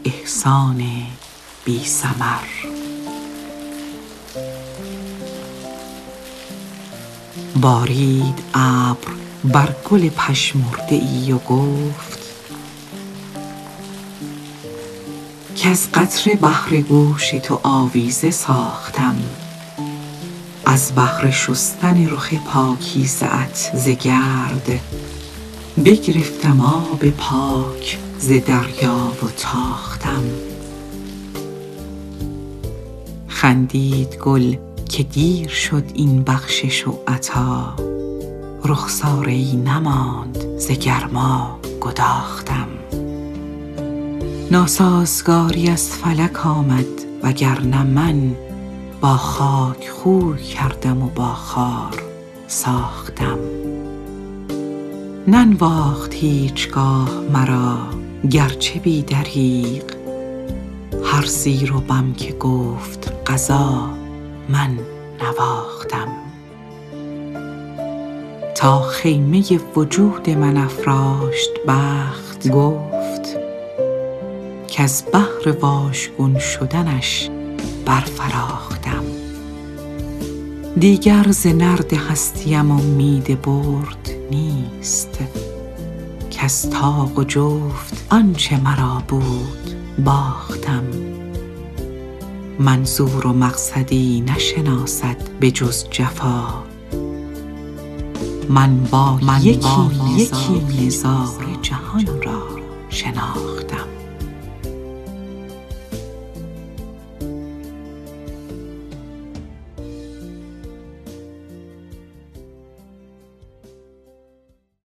احسان بی ثمر. بارید ابر بر گل پژمرده ای و گفت کز قطره بهر گوش تو آویزه ساختم. از بهر شستن رخ پاکیزه ات ز گرد بگرفتم آب پاک ز دریا و تاختم. خندید گل که دیر شد این بخشش و عطا. رخساره ای نماند ز گرما گداختم. ناسازگاری از فلک آمد وگرنه من با خاک خوی کردم و با خار ساختم. ننواخت هیچگاه مرا گرچه بی دریغ. هر زیر و بم که گفت قضا من نواختم. تا خیمه وجود من افراشت بخت گفت کز بهر واژگون شدنش برفراختم. دیگر ز نرد هستیم امید برد نیست. کز طاق و جفت آنچه مرا بود باختم. منظور و مقصدی نشناسد به جز جفا. من با یکی نظاره جهان را شناختم.